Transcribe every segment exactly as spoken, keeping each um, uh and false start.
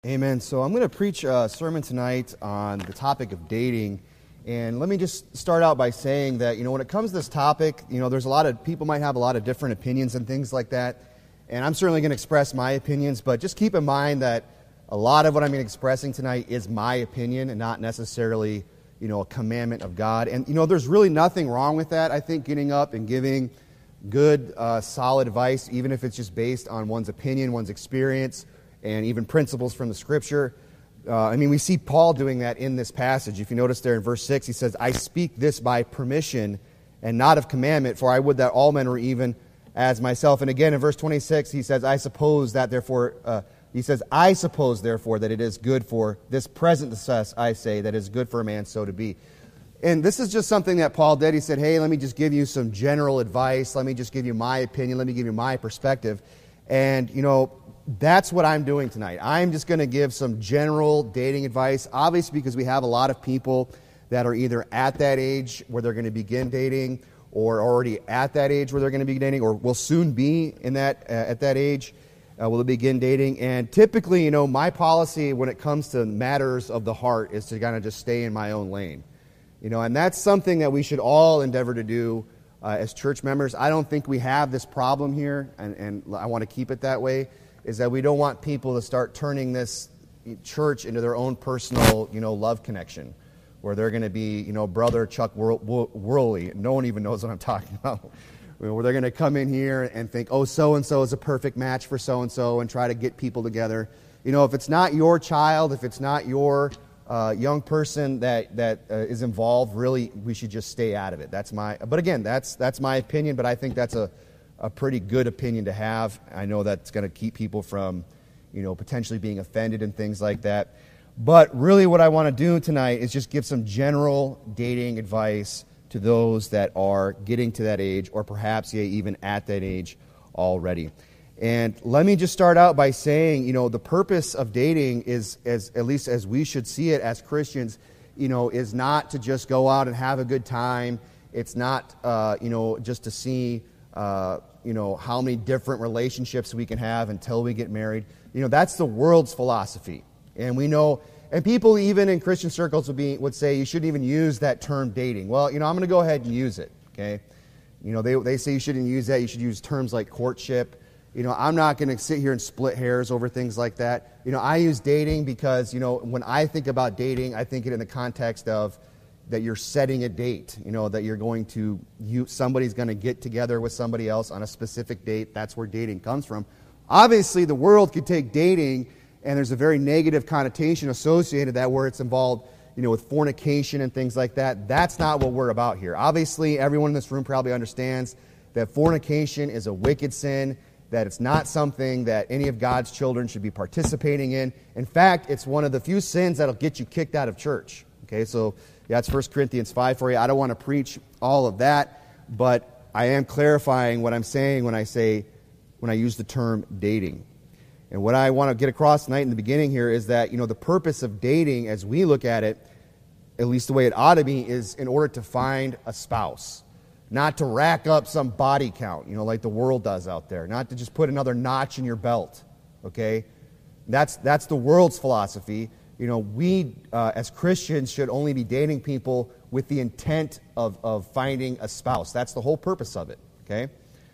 Amen. So I'm going to preach a sermon tonight on the topic of dating. And let me just start out by saying that, you know, when it comes to this topic, you know, there's a lot of, people might have a lot of different opinions and things like that. And I'm certainly going to express my opinions, but just keep in mind that a lot of what I'm expressing tonight is my opinion and not necessarily, you know, a commandment of God. And, you know, there's really nothing wrong with that. I think getting up and giving good, uh, solid advice, even if it's just based on one's opinion, one's experience, and even principles from the Scripture. Uh, I mean, we see Paul doing that in this passage. If you notice there in verse six, he says, I speak this by permission and not of commandment, for I would that all men were even as myself. And again, in verse twenty-six, he says, I suppose that therefore, uh, he says, I suppose therefore that it is good for this present distress, I say, that it is good for a man so to be. And this is just something that Paul did. He said, hey, let me just give you some general advice. Let me just give you my opinion. Let me give you my perspective. And, you know, that's what I'm doing tonight. I'm just going to give some general dating advice, obviously because we have a lot of people that are either at that age where they're going to begin dating or already at that age where they're going to be dating or will soon be in that uh, at that age uh, will begin dating. And typically, you know, my policy when it comes to matters of the heart is to kind of just stay in my own lane. You know, and that's something that we should all endeavor to do uh, as church members. I don't think we have this problem here, and, and I want to keep it that way. Is that we don't want people to start turning this church into their own personal, you know, love connection, where they're going to be, you know, brother Chuck Worley. No one even knows what I'm talking about. Where they're going to come in here and think, oh, so-and-so is a perfect match for so-and-so and try to get people together. You know, if it's not your child, if it's not your uh, young person that, that uh, is involved, really, we should just stay out of it. That's my, but again, that's that's my opinion, but I think that's a a pretty good opinion to have. I know that's going to keep people from, you know, potentially being offended and things like that. But really what I want to do tonight is just give some general dating advice to those that are getting to that age or perhaps yeah, even at that age already. And let me just start out by saying, you know, the purpose of dating is, as at least as we should see it as Christians, you know, is not to just go out and have a good time. It's not, uh, you know, just to see Uh, you know, how many different relationships we can have until we get married. You know, that's the world's philosophy. And we know, and people even in Christian circles would, be, would say you shouldn't even use that term dating. Well, you know, I'm going to go ahead and use it, okay? You know, they, they say you shouldn't use that. You should use terms like courtship. You know, I'm not going to sit here and split hairs over things like that. You know, I use dating because, you know, when I think about dating, I think it in the context of that you're setting a date, you know, that you're going to, you somebody's going to get together with somebody else on a specific date. That's where dating comes from. Obviously, the world could take dating, and there's a very negative connotation associated with that where it's involved, you know, with fornication and things like that. That's not what we're about here. Obviously, everyone in this room probably understands that fornication is a wicked sin, that it's not something that any of God's children should be participating in. In fact, it's one of the few sins that'll get you kicked out of church. Okay, so yeah, it's First Corinthians five for you. I don't want to preach all of that, but I am clarifying what I'm saying when I say, when I use the term dating. And what I want to get across tonight in the beginning here is that, you know, the purpose of dating as we look at it, at least the way it ought to be, is in order to find a spouse. Not to rack up some body count, you know, like the world does out there. Not to just put another notch in your belt, okay? That's, that's the world's philosophy. You know, we uh, as Christians should only be dating people with the intent of, of finding a spouse. That's the whole purpose of it, okay?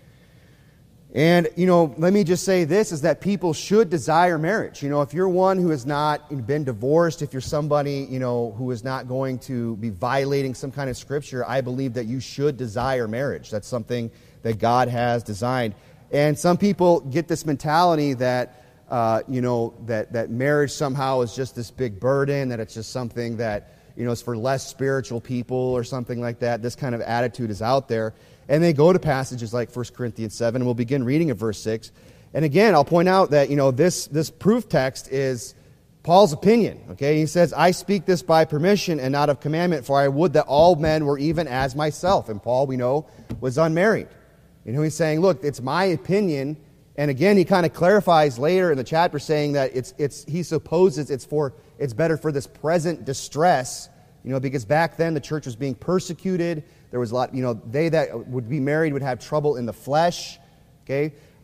And, you know, let me just say this, is that people should desire marriage. You know, if you're one who has not been divorced, if you're somebody, you know, who is not going to be violating some kind of scripture, I believe that you should desire marriage. That's something that God has designed. And some people get this mentality that, Uh, you know, that, that marriage somehow is just this big burden, that it's just something that, you know, is for less spiritual people or something like that. This kind of attitude is out there. And they go to passages like First Corinthians seven, and we'll begin reading at verse six. And again, I'll point out that, you know, this, this proof text is Paul's opinion, okay? He says, I speak this by permission and not of commandment, for I would that all men were even as myself. And Paul, we know, was unmarried. You know, he's saying, look, it's my opinion. And again, he kind of clarifies later in the chapter saying that it's it's he supposes it's for it's better for this present distress, you know, because back then the church was being persecuted. There was a lot, you know, they that would be married would have trouble in the flesh. Okay,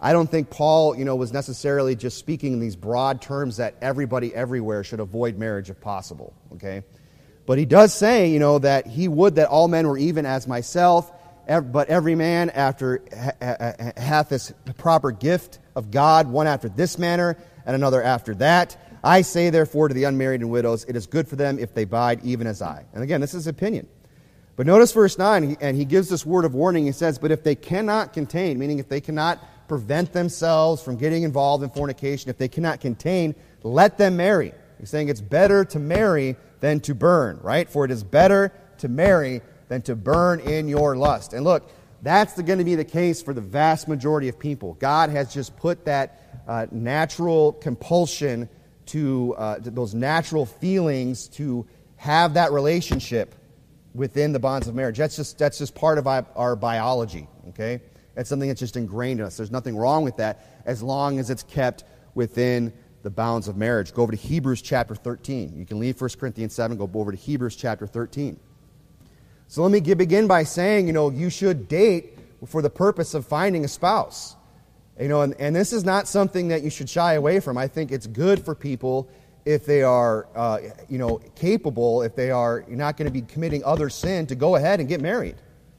I don't think Paul, you know, was necessarily just speaking in these broad terms that everybody everywhere should avoid marriage if possible, okay? But he does say, you know, that he would that all men were even as myself, but every man after hath this proper gift of God, one after this manner, and another after that. I say, therefore, to the unmarried and widows, it is good for them if they abide even as I. And again, this is opinion. But notice verse nine, and he gives this word of warning. He says, but if they cannot contain, meaning if they cannot prevent themselves from getting involved in fornication, if they cannot contain, let them marry. He's saying it's better to marry than to burn, right? For it is better to marry than to burn in your lust. And look, that's going to be the case for the vast majority of people. God has just put that uh, natural compulsion to, uh, to those natural feelings to have that relationship within the bonds of marriage. That's just that's just part of our, our biology, okay? That's something that's just ingrained in us. There's nothing wrong with that as long as it's kept within the bounds of marriage. Go over to Hebrews chapter thirteen. You can leave First Corinthians seven, go over to Hebrews chapter thirteen. So let me begin by saying, you know, you should date for the purpose of finding a spouse. You know, and, and this is not something that you should shy away from. I think it's good for people if they are, uh, you know, capable, if they are not going to be committing other sin, to go ahead and get married.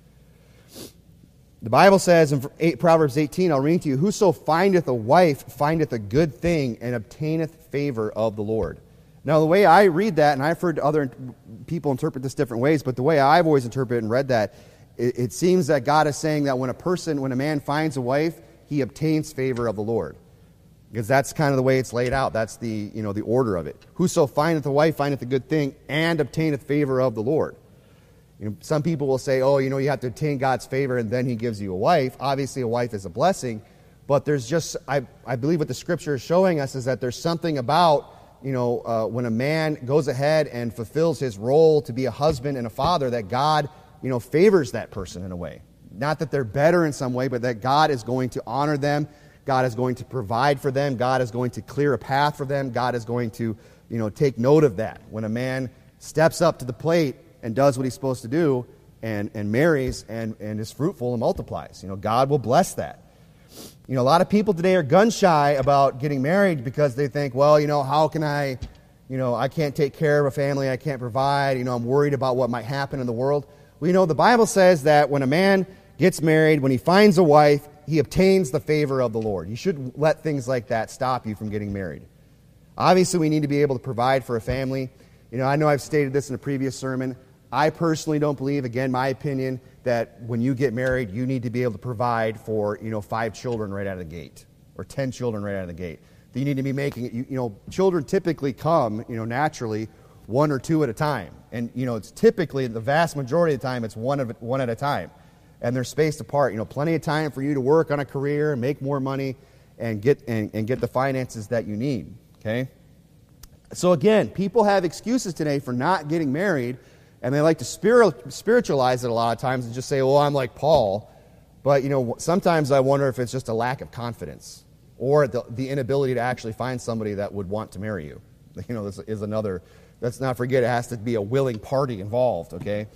The Bible says in Proverbs eighteen, I'll read to you, whoso findeth a wife findeth a good thing and obtaineth favor of the Lord. Now, the way I read that, and I've heard other people interpret this different ways, but the way I've always interpreted and read that, it, it seems that God is saying that when a person, when a man finds a wife, he obtains favor of the Lord. Because that's kind of the way it's laid out. That's the, you know, the order of it. Whoso findeth a wife findeth a good thing and obtaineth favor of the Lord. You know, some people will say, oh, you know, you have to obtain God's favor and then he gives you a wife. Obviously, a wife is a blessing, but there's just, I, I believe what the Scripture is showing us is that there's something about, you know, uh, when a man goes ahead and fulfills his role to be a husband and a father, that God, you know, favors that person in a way. Not that they're better in some way, but that God is going to honor them. God is going to provide for them. God is going to clear a path for them. God is going to, you know, take note of that. When a man steps up to the plate and does what he's supposed to do and, and marries and, and is fruitful and multiplies, you know, God will bless that. You know, a lot of people today are gun-shy about getting married because they think, well, you know, how can I, you know, I can't take care of a family, I can't provide, you know, I'm worried about what might happen in the world. Well, you know, the Bible says that when a man gets married, when he finds a wife, he obtains the favor of the Lord. You shouldn't let things like that stop you from getting married. Obviously, we need to be able to provide for a family. You know, I know I've stated this in a previous sermon. I personally don't believe, again, my opinion, that when you get married, you need to be able to provide for, you know, five children right out of the gate or ten children right out of the gate. That you need to be making it, you, you know, children typically come, you know, naturally one or two at a time. And, you know, it's typically, the vast majority of the time, it's one, of, one at a time. And they're spaced apart. You know, plenty of time for you to work on a career and make more money and get and, and get the finances that you need, okay? So again, people have excuses today for not getting married, and they like to spiritualize it a lot of times and just say, well, I'm like Paul. But, you know, sometimes I wonder if it's just a lack of confidence or the, the inability to actually find somebody that would want to marry you. You know, this is another, let's not forget it has to be a willing party involved, okay?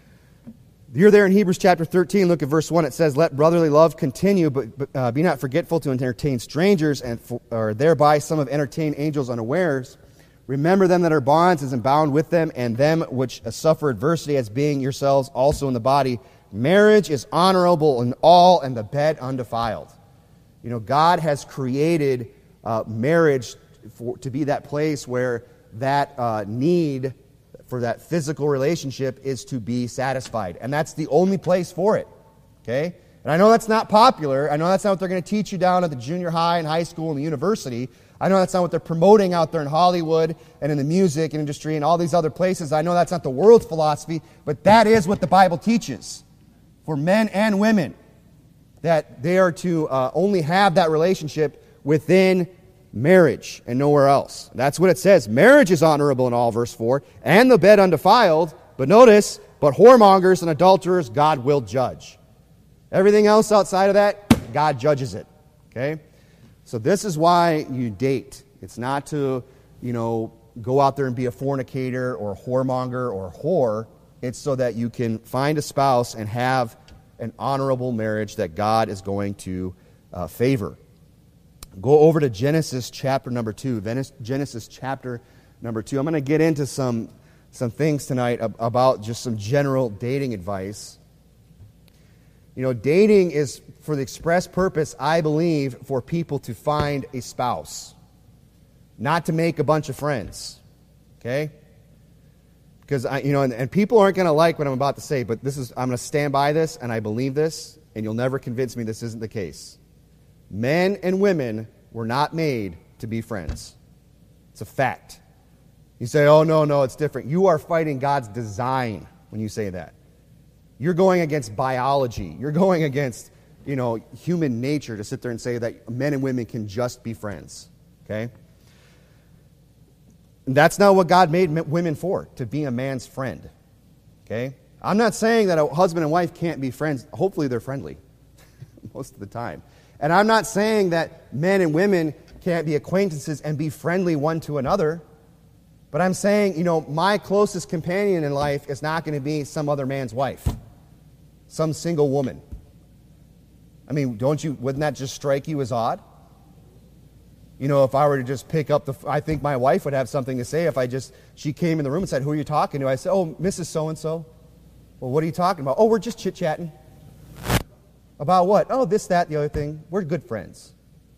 You're there in Hebrews chapter thirteen, look at verse one. It says, let brotherly love continue, but, but uh, be not forgetful to entertain strangers, and for, or thereby some have entertained angels unawares. Remember them that are bonds as bound with them, and them which suffer adversity as being yourselves also in the body. Marriage is honorable in all, and the bed undefiled. You know, God has created uh, marriage for, to be that place where that uh, need for that physical relationship is to be satisfied. And that's the only place for it. Okay? And I know that's not popular. I know that's not what they're going to teach you down at the junior high and high school and the university. I know that's not what they're promoting out there in Hollywood and in the music industry and all these other places. I know that's not the world's philosophy, but that is what the Bible teaches for men and women, that they are to uh, only have that relationship within marriage and nowhere else. That's what it says. Marriage is honorable in all, verse four, and the bed undefiled. But notice, but whoremongers and adulterers God will judge. Everything else outside of that, God judges it. Okay? So this is why you date. It's not to, you know, go out there and be a fornicator or a whoremonger or a whore. It's so that you can find a spouse and have an honorable marriage that God is going to uh, favor. go over to Genesis chapter number two. Genesis chapter number two. I'm going to get into some, some things tonight about just some general dating advice. You know, dating is for the express purpose, I believe, for people to find a spouse, not to make a bunch of friends. Okay? Because, I, you know, and, and people aren't going to like what I'm about to say, but this is, I'm going to stand by this, and I believe this, and you'll never convince me this isn't the case. Men and women were not made to be friends. It's a fact. You say, oh, no, no, it's different. You are fighting God's design when you say that. You're going against biology. You're going against, you know, human nature to sit there and say that men and women can just be friends. Okay? And that's not what God made women for, to be a man's friend. Okay? I'm not saying that a husband and wife can't be friends. Hopefully they're friendly most of the time. And I'm not saying that men and women can't be acquaintances and be friendly one to another. But I'm saying, you know, my closest companion in life is not going to be some other man's wife, some single woman. I mean, don't you, wouldn't that just strike you as odd? You know, if I were to just pick up the, I think my wife would have something to say if I just, she came in the room and said, who are you talking to? I said, oh, Missus So-and-so. Well, what are you talking about? Oh, we're just chit-chatting. About what? Oh, this, that, the other thing. We're good friends.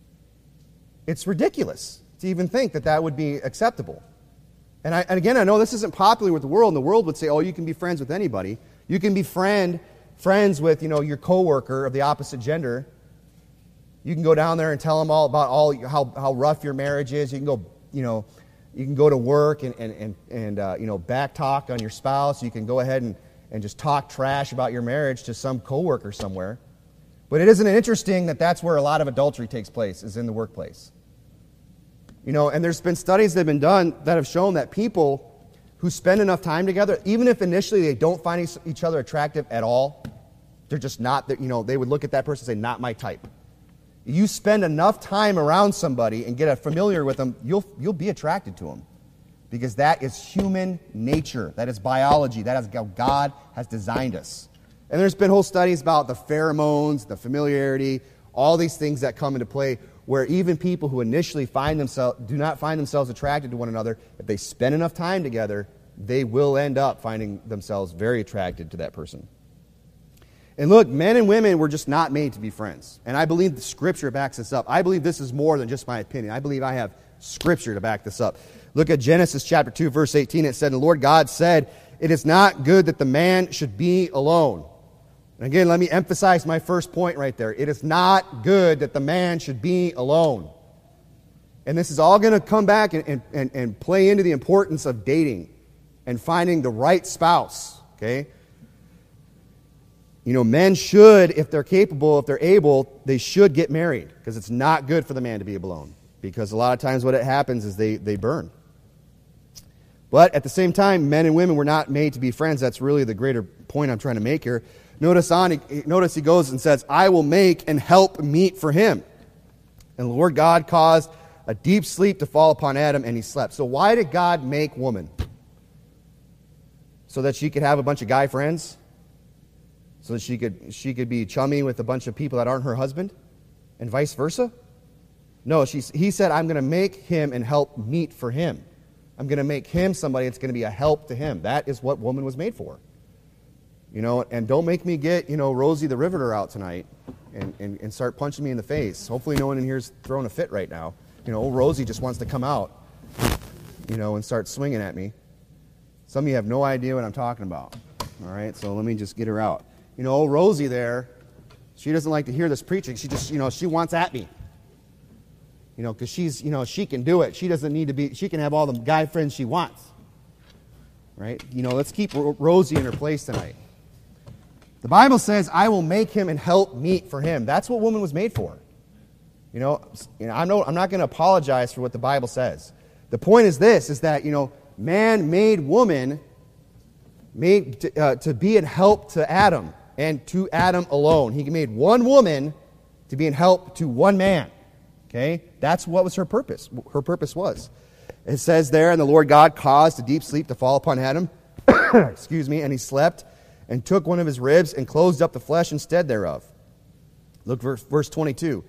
It's ridiculous to even think that that would be acceptable. And, I, and again, I know this isn't popular with the world, and the world would say, oh, you can be friends with anybody. You can be friend, friends with, you know, your coworker of the opposite gender. You can go down there and tell them all about all how, how rough your marriage is. You can go, you know, you can go to work and, and, and, and uh, you know, back talk on your spouse. You can go ahead and, and just talk trash about your marriage to some coworker somewhere. But it isn't interesting that that's where a lot of adultery takes place, is in the workplace. You know, and there's been studies that have been done that have shown that people who spend enough time together, even if initially they don't find each other attractive at all, they're just not, you know, they would look at that person and say, not my type. You spend enough time around somebody and get familiar with them, you'll you'll be attracted to them. Because that is human nature. That is biology. That is how God has designed us. And there's been whole studies about the pheromones, the familiarity, all these things that come into play, where even people who initially find themselves do not find themselves attracted to one another, if they spend enough time together, they will end up finding themselves very attracted to that person. And look, men and women were just not made to be friends. And I believe the Scripture backs this up. I believe this is more than just my opinion. I believe I have Scripture to back this up. Look at Genesis chapter two, verse eighteen. It said, the Lord God said, it is not good that the man should be alone. And again, let me emphasize my first point right there. It is not good that the man should be alone. And this is all going to come back and, and, and play into the importance of dating and finding the right spouse. Okay? You know, men should, if they're capable, if they're able, they should get married, because it's not good for the man to be alone. Because a lot of times what it happens is they, they burn. But at the same time, men and women were not made to be friends. That's really the greater point I'm trying to make here. Notice on, notice he goes and says, I will make and help meet for him. And the Lord God caused a deep sleep to fall upon Adam, and he slept. So why did God make woman? So that she could have a bunch of guy friends? So that she could she could be chummy with a bunch of people that aren't her husband? And vice versa? No, she, he said, I'm going to make him and help meet for him. I'm going to make him somebody that's going to be a help to him. That is what woman was made for. You know, and don't make me get, you know, Rosie the Riveter out tonight and, and, and start punching me in the face. Hopefully no one in here is throwing a fit right now. You know, old Rosie just wants to come out, you know, and start swinging at me. Some of you have no idea what I'm talking about. All right, so let me just get her out. You know, old Rosie there, she doesn't like to hear this preaching. She just, you know, she wants at me. You know, because she's, you know, she can do it. She doesn't need to be, she can have all the guy friends she wants. Right? You know, let's keep Rosie in her place tonight. The Bible says, I will make him and help meet for him. That's what woman was made for. You know, you know I'm, no, I'm not going to apologize for what the Bible says. The point is this, is that, you know, man made woman made to, uh, to be in help to Adam and to Adam alone. He made one woman to be in help to one man. Okay? That's what was her purpose. Her purpose was. It says there, and the Lord God caused a deep sleep to fall upon Adam. Excuse me, and he slept and took one of his ribs and closed up the flesh instead thereof. Look, verse, verse twenty-two.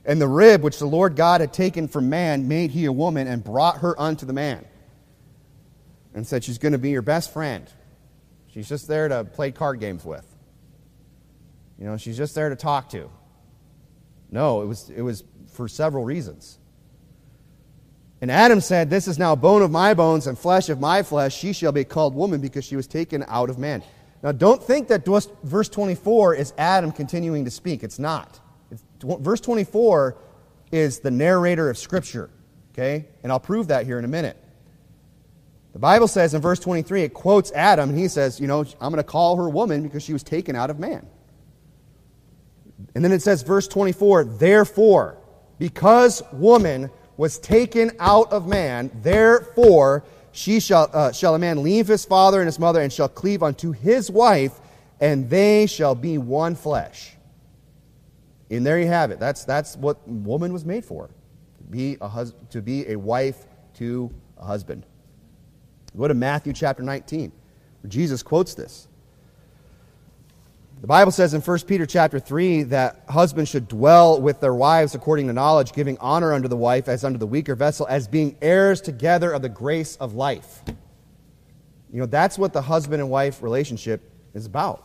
And the rib which the Lord God had taken from man made he a woman and brought her unto the man. And said she's going to be your best friend. She's just there to play card games with. You know, she's just there to talk to. No, it was, it was for several reasons. And Adam said, this is now bone of my bones and flesh of my flesh. She shall be called woman because she was taken out of man. Now, don't think that verse twenty-four is Adam continuing to speak. It's not. It's, verse twenty-four is the narrator of Scripture. Okay? And I'll prove that here in a minute. The Bible says in verse twenty-three, it quotes Adam, and he says, you know, I'm going to call her woman because she was taken out of man. And then it says, verse twenty-four, therefore, because woman was taken out of man, therefore she shall, uh, shall a man leave his father and his mother and shall cleave unto his wife, and they shall be one flesh. And there you have it. That's, that's what woman was made for, to be a, hus- to be a wife to a husband. Go to Matthew chapter nineteen, where Jesus quotes this. The Bible says in First Peter chapter three that husbands should dwell with their wives according to knowledge, giving honor unto the wife as unto the weaker vessel, as being heirs together of the grace of life. You know, that's what the husband and wife relationship is about.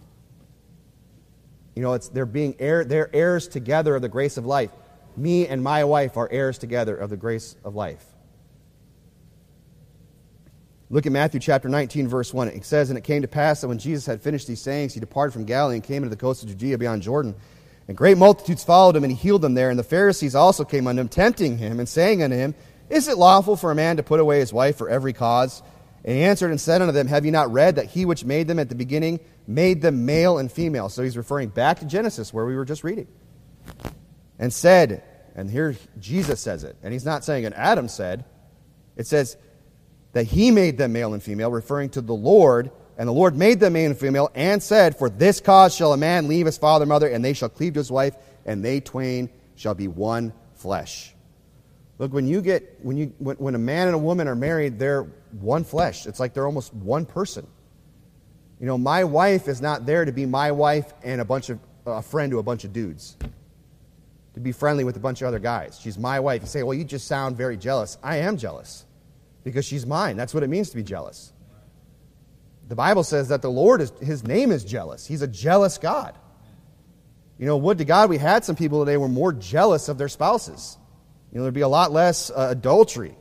You know, it's they're being heir, they're heirs together of the grace of life. Me and my wife are heirs together of the grace of life. Look at Matthew chapter nineteen, verse one. It says, and it came to pass that when Jesus had finished these sayings, he departed from Galilee and came into the coast of Judea beyond Jordan. And great multitudes followed him, and he healed them there. And the Pharisees also came unto him, tempting him, and saying unto him, is it lawful for a man to put away his wife for every cause? And he answered and said unto them, have you not read that he which made them at the beginning made them male and female? So he's referring back to Genesis, where we were just reading. And said, and here Jesus says it, and he's not saying, and Adam said, it says, that he made them male and female, referring to the Lord. And the Lord made them male and female, and said, for this cause shall a man leave his father and mother, and they shall cleave to his wife, and they twain shall be one flesh. Look, when you get when you when, when a man and a woman are married, they're one flesh. It's like they're almost one person. You know, my wife is not there to be my wife and a bunch of a friend to a bunch of dudes, to be friendly with a bunch of other guys. She's my wife. You say, well, you just sound very jealous. I am jealous. Because she's mine. That's what it means to be jealous. The Bible says that the Lord, is his name is jealous. He's a jealous God. You know, would to God we had some people today who were more jealous of their spouses. You know, there'd be a lot less uh, adultery.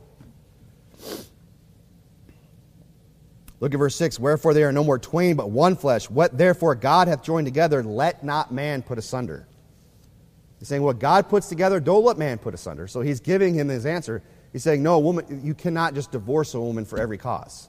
Look at verse six. Wherefore they are no more twain, but one flesh. What therefore God hath joined together, let not man put asunder. He's saying what God puts together, don't let man put asunder. So he's giving him his answer. He's saying, no, woman, you cannot just divorce a woman for every cause.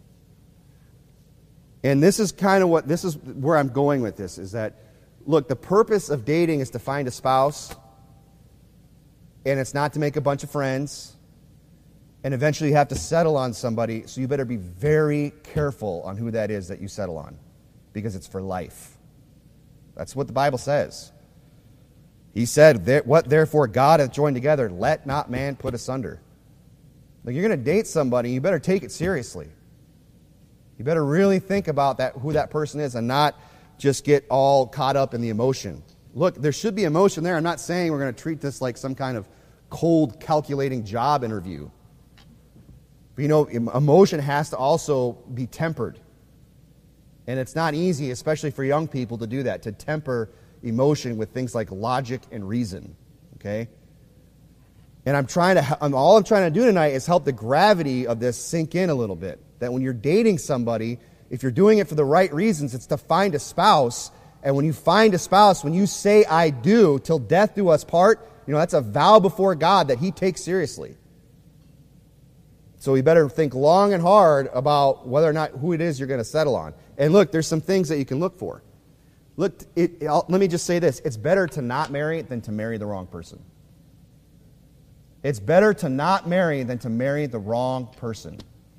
And this is kind of what, this is where I'm going with this, is that, look, the purpose of dating is to find a spouse, and it's not to make a bunch of friends, and eventually you have to settle on somebody, so you better be very careful on who that is that you settle on, because it's for life. That's what the Bible says. He said, what therefore God hath joined together, let not man put asunder. Like, you're going to date somebody, you better take it seriously. You better really think about that, who that person is, and not just get all caught up in the emotion. Look, there should be emotion there. I'm not saying we're going to treat this like some kind of cold, calculating job interview. But, you know, emotion has to also be tempered. And it's not easy, especially for young people, to do that, to temper emotion with things like logic and reason. Okay? And I'm trying to, I'm, all I'm trying to do tonight is help the gravity of this sink in a little bit. That when you're dating somebody, if you're doing it for the right reasons, it's to find a spouse. And when you find a spouse, when you say, I do, till death do us part, you know, that's a vow before God that he takes seriously. So you better think long and hard about whether or not who it is you're going to settle on. And look, there's some things that you can look for. Look, it, it, let me just say this. It's better to not marry than to marry the wrong person. It's better to not marry than to marry the wrong person.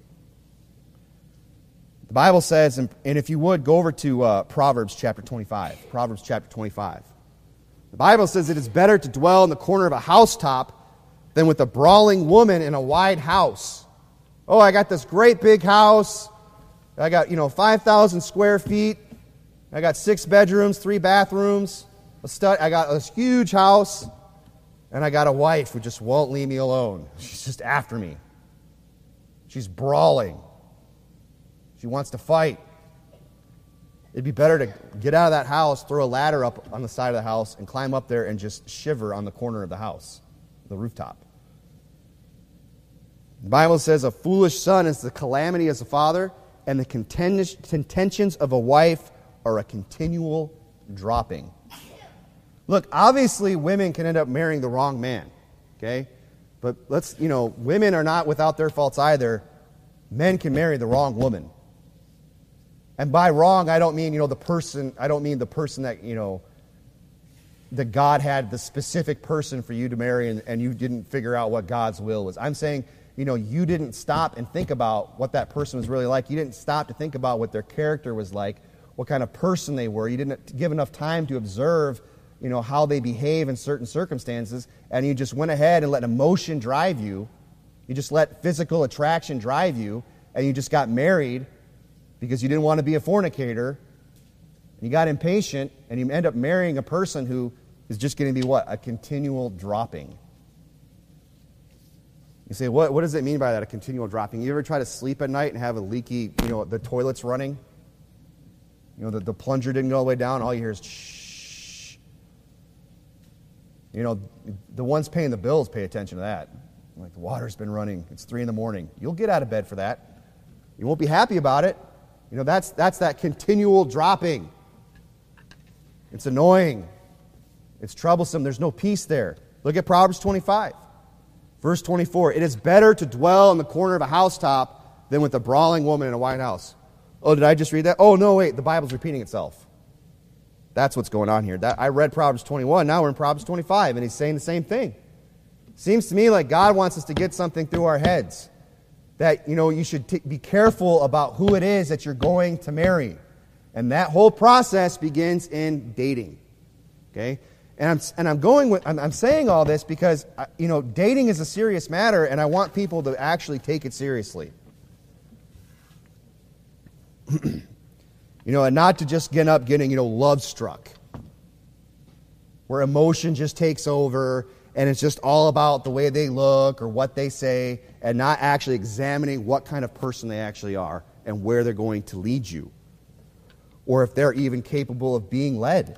The Bible says, and if you would, go over to uh, Proverbs chapter twenty-five. Proverbs chapter twenty-five. The Bible says it is better to dwell in the corner of a housetop than with a brawling woman in a wide house. Oh, I got this great big house. I got, you know, five thousand square feet. I got six bedrooms, three bathrooms. A stud- I got this huge house. And I got a wife who just won't leave me alone. She's just after me. She's brawling. She wants to fight. It'd be better to get out of that house, throw a ladder up on the side of the house, and climb up there and just shiver on the corner of the house, the rooftop. The Bible says a foolish son is the calamity as a father, and the contentions of a wife are a continual dropping. Look, obviously women can end up marrying the wrong man, okay? But let's, you know, women are not without their faults either. Men can marry the wrong woman. And by wrong, I don't mean, you know, the person, I don't mean the person that, you know, that God had the specific person for you to marry and, and you didn't figure out what God's will was. I'm saying, you know, you didn't stop and think about what that person was really like. You didn't stop to think about what their character was like, what kind of person they were. You didn't give enough time to observe, you know, how they behave in certain circumstances, and you just went ahead and let emotion drive you. You just let physical attraction drive you, and you just got married because you didn't want to be a fornicator. You got impatient, and you end up marrying a person who is just going to be what? A continual dropping. You say, what, what does it mean by that, a continual dropping? You ever try to sleep at night and have a leaky, you know, the toilet's running? You know, the, the plunger didn't go all the way down. All you hear is shh. You know, the ones paying the bills pay attention to that. Like, the water's been running. It's three in the morning. You'll get out of bed for that. You won't be happy about it. You know, that's that's that continual dropping. It's annoying. It's troublesome. There's no peace there. Look at Proverbs twenty-five. Verse twenty-four. It is better to dwell in the corner of a housetop than with a brawling woman in a white house. Oh, did I just read that? Oh, no, wait. The Bible's repeating itself. That's what's going on here. That, I read Proverbs twenty-one. Now we're in Proverbs twenty-five, and he's saying the same thing. Seems to me like God wants us to get something through our heads. That, you know, you should t- be careful about who it is that you're going to marry. And that whole process begins in dating. Okay? And I'm and I'm going with I'm, I'm saying all this because, you know, dating is a serious matter, and I want people to actually take it seriously. You know, and not to just get up getting, you know, love struck, where emotion just takes over and it's just all about the way they look or what they say, and not actually examining what kind of person they actually are and where they're going to lead you, or if they're even capable of being led.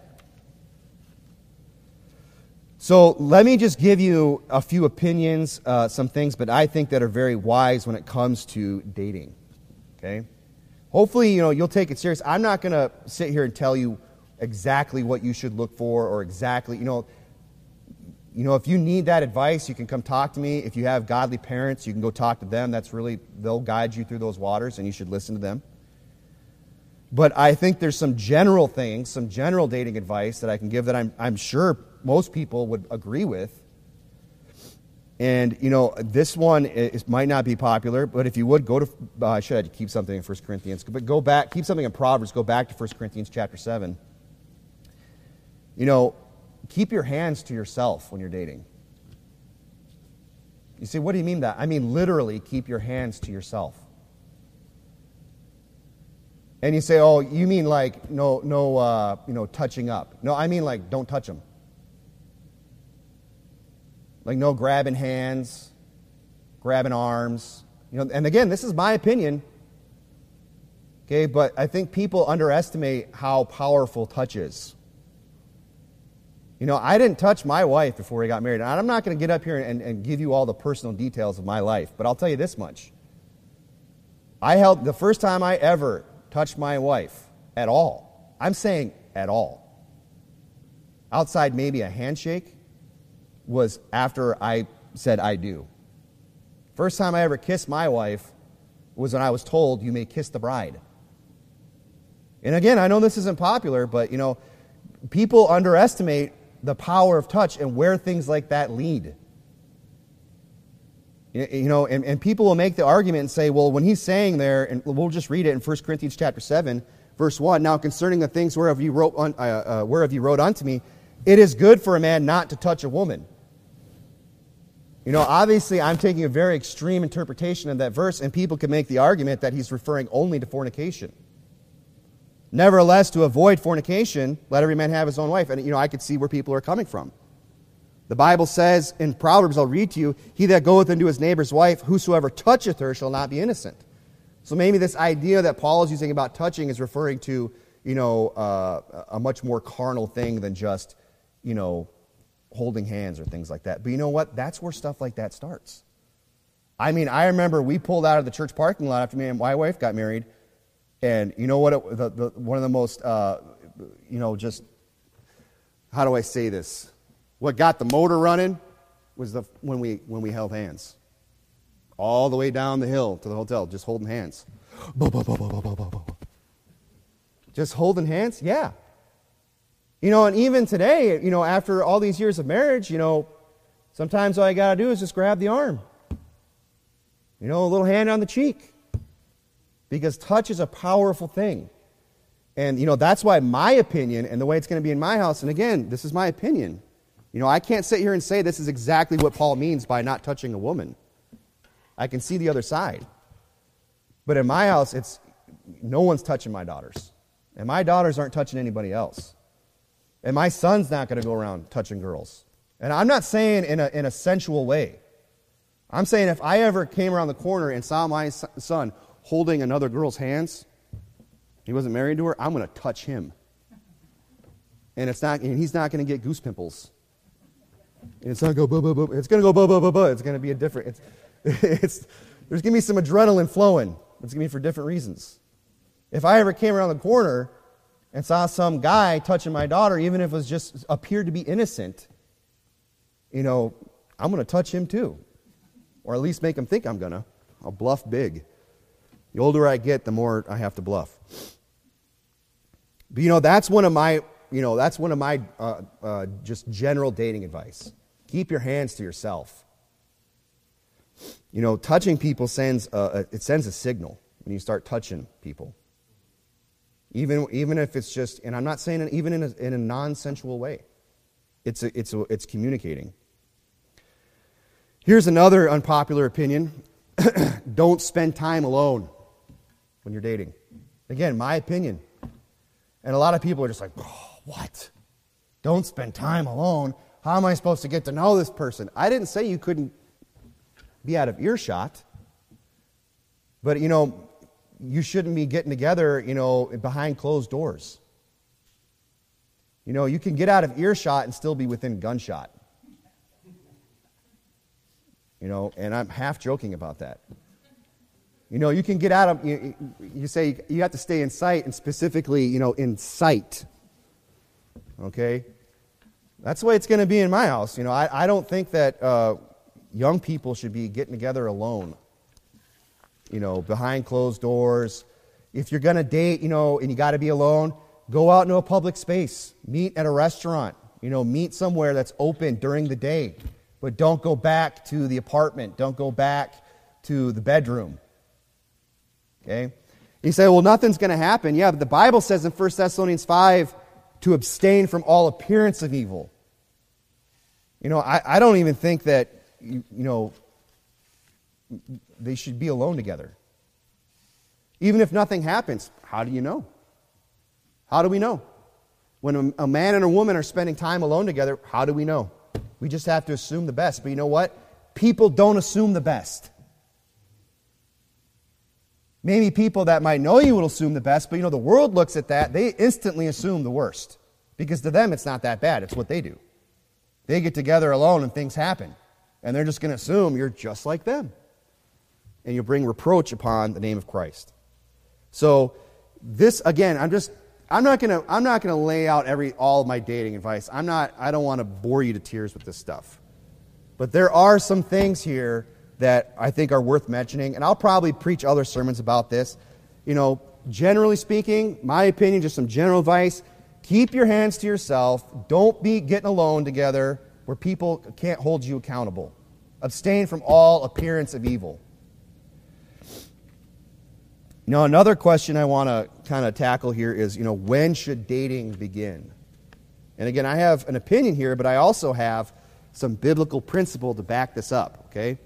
So let me just give you a few opinions, uh, some things, but I think that are very wise when it comes to dating. Okay? Hopefully, you know, you'll take it serious. I'm not going to sit here and tell you exactly what you should look for or exactly, you know, you know, if you need that advice, you can come talk to me. If you have godly parents, you can go talk to them. That's really, they'll guide you through those waters, and you should listen to them. But I think there's some general things, some general dating advice that I can give that I'm, I'm sure most people would agree with. And, you know, this one is, might not be popular, but if you would, go to, uh, I should keep something in First Corinthians, but go back, keep something in Proverbs, go back to First Corinthians chapter seven. You know, keep your hands to yourself when you're dating. You say, what do you mean that? I mean, literally, keep your hands to yourself. And you say, oh, you mean like no, no, uh, you know, touching up? No, I mean like don't touch them. Like no grabbing hands, grabbing arms. You know, and again, this is my opinion. Okay, but I think people underestimate how powerful touch is. You know, I didn't touch my wife before we got married. And I'm not going to get up here and, and give you all the personal details of my life, but I'll tell you this much. I held, the first time I ever touched my wife at all, I'm saying at all, outside maybe a handshake, was after I said I do. First time I ever kissed my wife was when I was told, you may kiss the bride. And again, I know this isn't popular, but, you know, people underestimate the power of touch and where things like that lead. You know, and, and people will make the argument and say, well, when he's saying there, and we'll just read it in First Corinthians chapter seven, verse one, now concerning the things whereof you wrote, on, uh, uh, whereof you wrote unto me, it is good for a man not to touch a woman. You know, obviously I'm taking a very extreme interpretation of that verse, and people can make the argument that he's referring only to fornication. Nevertheless, to avoid fornication, let every man have his own wife. And, you know, I could see where people are coming from. The Bible says in Proverbs, I'll read to you, he that goeth into his neighbor's wife, whosoever toucheth her shall not be innocent. So maybe this idea that Paul is using about touching is referring to, you know, uh, a much more carnal thing than just, you know, holding hands or things like that. But you know what? That's where stuff like that starts. I mean, I remember we pulled out of the church parking lot after me and my wife got married, and you know what? It, the, the, one of the most, uh, you know, just, how do I say this? What got the motor running was the when we when we held hands. All the way down the hill to the hotel, just holding hands. Just holding hands? Yeah. You know, and even today, you know, after all these years of marriage, you know, sometimes all I got to do is just grab the arm. You know, a little hand on the cheek. Because touch is a powerful thing. And, you know, that's why my opinion and the way it's going to be in my house, and again, this is my opinion. You know, I can't sit here and say this is exactly what Paul means by not touching a woman. I can see the other side. But in my house, it's no one's touching my daughters. And my daughters aren't touching anybody else. And my son's not going to go around touching girls. And I'm not saying in a, in a sensual way. I'm saying if I ever came around the corner and saw my son holding another girl's hands, he wasn't married to her, I'm going to touch him. And it's not, and he's not going to get goose pimples. And it's not going to go, buh, buh, buh. It's going to go, buh, buh, buh, buh. It's going to be a different, it's, it's, there's going to be some adrenaline flowing. It's going to be for different reasons. If I ever came around the corner and saw some guy touching my daughter, even if it was just appeared to be innocent, you know, I'm going to touch him too. Or at least make him think I'm going to. I'll bluff big. The older I get, the more I have to bluff. But, you know, that's one of my, you know, that's one of my uh, uh, just general dating advice. Keep your hands to yourself. You know, touching people sends a, it sends a signal when you start touching people. Even even if it's just, and I'm not saying it even in a, in a non-sensual way. It's a, it's a, it's communicating. Here's another unpopular opinion. Don't spend time alone when you're dating. Again, my opinion. And a lot of people are just like, oh, what? Don't spend time alone. How am I supposed to get to know this person? I didn't say you couldn't be out of earshot. But, you know, you shouldn't be getting together, you know, behind closed doors. You know, you can get out of earshot and still be within gunshot. You know, and I'm half joking about that. You know, you can get out of, you, you say you have to stay in sight, and specifically, you know, in sight. Okay? That's the way it's going to be in my house. You know, I, I don't think that uh, young people should be getting together alone. You know, behind closed doors. If you're going to date, you know, and you got to be alone, go out into a public space. Meet at a restaurant. You know, meet somewhere that's open during the day. But don't go back to the apartment. Don't go back to the bedroom. Okay? You say, well, nothing's going to happen. Yeah, but the Bible says in First Thessalonians five to abstain from all appearance of evil. You know, I, I don't even think that, you, you know, they should be alone together. Even if nothing happens, how do you know? How do we know? When a, a man and a woman are spending time alone together, how do we know? We just have to assume the best. But you know what? People don't assume the best. Maybe people that might know you will assume the best, but you know, the world looks at that, they instantly assume the worst. Because to them, it's not that bad. It's what they do. They get together alone and things happen. And they're just going to assume you're just like them. And you bring reproach upon the name of Christ. So, this, again, I'm just, I'm not going to, I'm not going to lay out every, all of my dating advice. I'm not, I don't want to bore you to tears with this stuff. But there are some things here that I think are worth mentioning, and I'll probably preach other sermons about this. You know, generally speaking, my opinion, just some general advice, keep your hands to yourself. Don't be getting alone together where people can't hold you accountable. Abstain from all appearance of evil. You know, another question I want to kind of tackle here is, you know, when should dating begin? And again, I have an opinion here, but I also have some biblical principle to back this up, okay?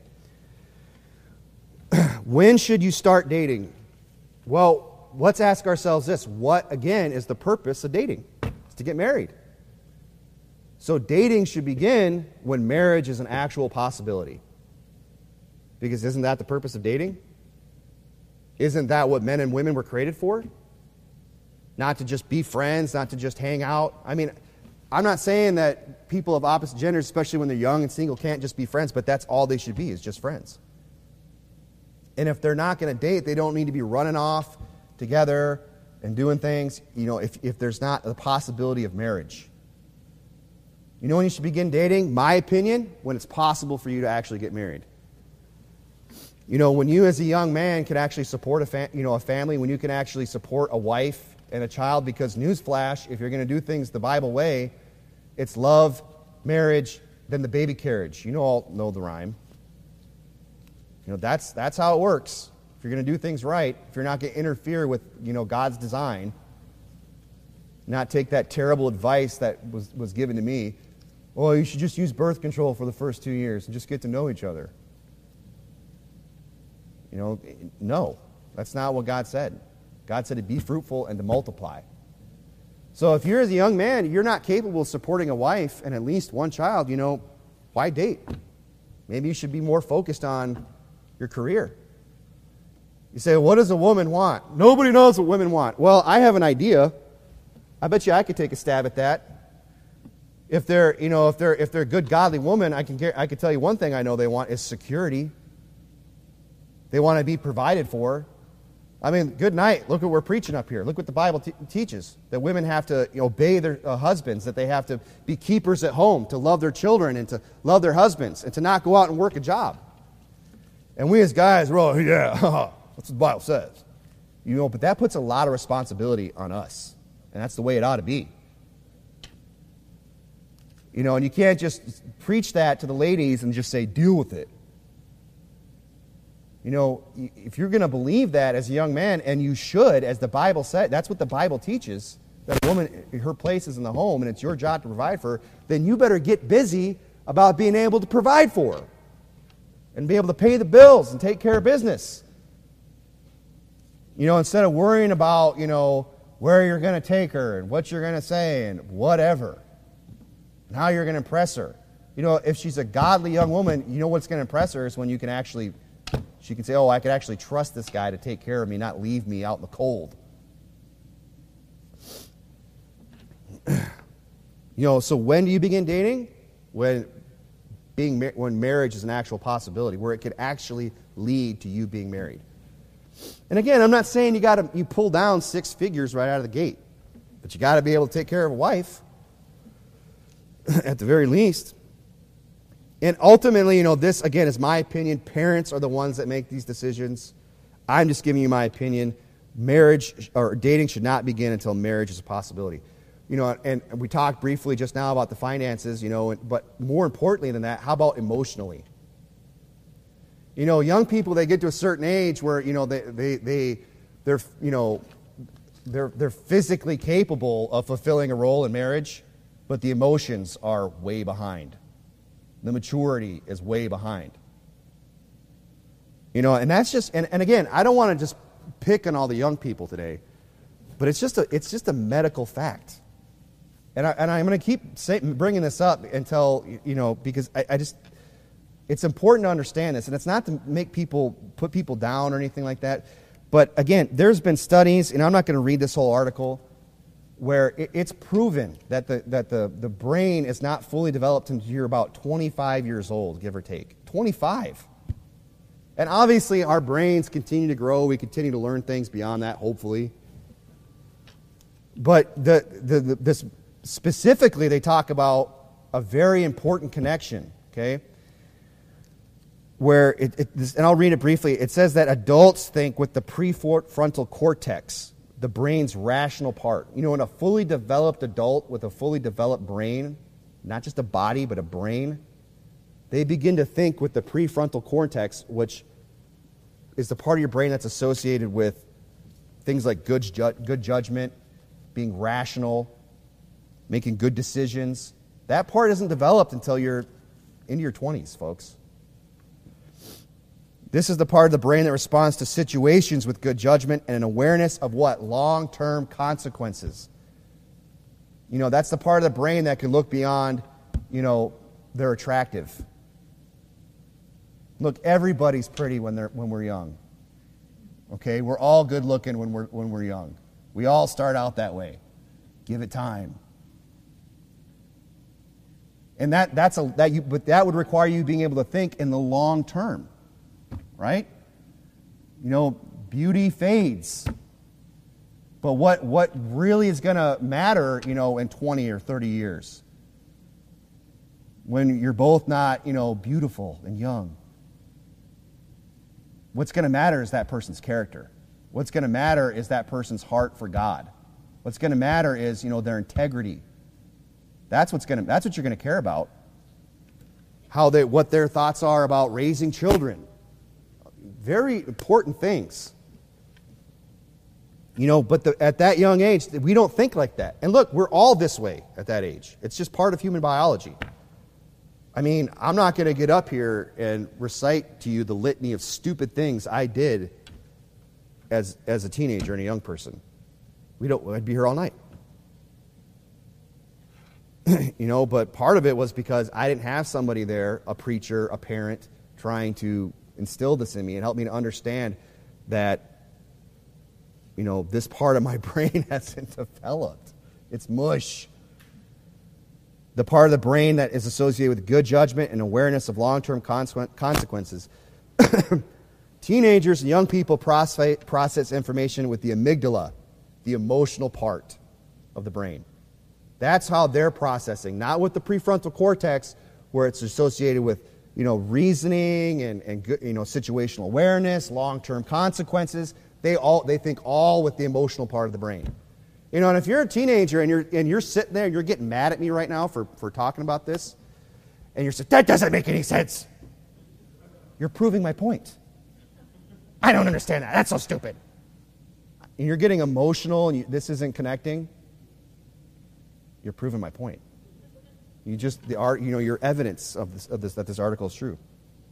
When should you start dating? Well, let's ask ourselves this. What, again, is the purpose of dating? It's to get married. So dating should begin when marriage is an actual possibility. Because isn't that the purpose of dating? Isn't that what men and women were created for? Not to just be friends, not to just hang out. I mean, I'm not saying that people of opposite genders, especially when they're young and single, can't just be friends, but that's all they should be, is just friends. And if they're not going to date, they don't need to be running off together and doing things, you know, if, if there's not the possibility of marriage. You know when you should begin dating? My opinion, when it's possible for you to actually get married. You know, when you as a young man can actually support a fa- you know a family, when you can actually support a wife and a child, because newsflash, if you're going to do things the Bible way, it's love, marriage, then the baby carriage. You know all know the rhyme. You know, that's that's how it works. If you're going to do things right, if you're not going to interfere with, you know, God's design, not take that terrible advice that was, was given to me, well, you should just use birth control for the first two years and just get to know each other. You know, no, that's not what God said. God said to be fruitful and to multiply. So if you're as a young man, you're not capable of supporting a wife and at least one child, you know, why date? Maybe you should be more focused on your career. You say, what does a woman want? Nobody knows what women want. Well, I have an idea. I bet you I could take a stab at that. If they're, you know, if they're if they're a good, godly woman, I can I can tell you one thing I know they want is security. They want to be provided for. I mean, good night. Look what we're preaching up here. Look what the Bible te- teaches, that women have to, you know, obey their uh, husbands, that they have to be keepers at home, to love their children and to love their husbands, and to not go out and work a job. And we as guys, we're all, yeah, that's what the Bible says. You know, but that puts a lot of responsibility on us. And that's the way it ought to be. You know, and you can't just preach that to the ladies and just say, deal with it. You know, if you're going to believe that as a young man, and you should, as the Bible said, that's what the Bible teaches, that a woman, her place is in the home and it's your job to provide for her, then you better get busy about being able to provide for her and be able to pay the bills and take care of business. You know, instead of worrying about, you know, where you're going to take her and what you're going to say and whatever and how you're going to impress her. You know, if she's a godly young woman, you know what's going to impress her is when you can actually... She can say, oh, I could actually trust this guy to take care of me, not leave me out in the cold. You know, so when do you begin dating? When being mar- when marriage is an actual possibility, where it could actually lead to you being married. And again, I'm not saying you got to you pull down six figures right out of the gate, but you got to be able to take care of a wife at the very least. And ultimately, you know, this, again, is my opinion. Parents are the ones that make these decisions. I'm just giving you my opinion. Marriage or dating should not begin until marriage is a possibility. You know, and we talked briefly just now about the finances, you know, but more importantly than that, how about emotionally? You know, young people, they get to a certain age where, you know, they, they, they, they're, you know, they're, they're physically capable of fulfilling a role in marriage, but the emotions are way behind. The maturity is way behind. You know, and that's just, and, and again, I don't want to just pick on all the young people today, but it's just a, it's just a medical fact. And, I, and I'm going to keep say, bringing this up until, you know, because I, I just, it's important to understand this, and it's not to make people, put people down or anything like that, but again, there's been studies, and I'm not going to read this whole article, where it's proven that the that the, the brain is not fully developed until you're about twenty-five years old, give or take. twenty-five. And obviously our brains continue to grow. We continue to learn things beyond that, hopefully. But the, the, the this specifically, they talk about a very important connection, okay? Where, it, it this, and I'll read it briefly. It says that adults think with the prefrontal cortex, the brain's rational part. You know, in a fully developed adult with a fully developed brain, not just a body, but a brain, they begin to think with the prefrontal cortex, which is the part of your brain that's associated with things like good, ju- good judgment, being rational, making good decisions. That part isn't developed until you're into your twenties, folks. This is the part of the brain that responds to situations with good judgment and an awareness of what? Long-term consequences. You know, that's the part of the brain that can look beyond you know, they're attractive. Look, everybody's pretty when they're when we're young. Okay? We're all good looking when we're when we're young. We all start out that way. Give it time. And that that's a that you but that would require you being able to think in the long term. Right? You know, beauty fades. But what what really is going to matter, you know, in twenty or thirty years? When you're both not, you know, beautiful and young. What's going to matter is that person's character. What's going to matter is that person's heart for God. What's going to matter is, you know, their integrity. That's what's going to that's what you're going to care about. How they what their thoughts are about raising children. Very important things. You know, but the, at that young age, we don't think like that. And look, we're all this way at that age. It's just part of human biology. I mean, I'm not going to get up here and recite to you the litany of stupid things I did as as a teenager and a young person. We don't. I'd be here all night. You know, but part of it was because I didn't have somebody there, a preacher, a parent, trying to instill this in me and help me to understand that, you know, this part of my brain hasn't developed. It's mush. The part of the brain that is associated with good judgment and awareness of long-term consequences. Teenagers and young people process information with the amygdala, the emotional part of the brain. That's how they're processing, not with the prefrontal cortex, where it's associated with, you know, reasoning and, and you know, situational awareness, long-term consequences. They all they think all with the emotional part of the brain. You know, and if you're a teenager and you're and you're sitting there, you're getting mad at me right now for, for talking about this, and you're saying, that doesn't make any sense. You're proving my point. I don't understand that. That's so stupid. And you're getting emotional and you, this isn't connecting. You're proving my point. You just the art, you know, your evidence of this of this that this article is true.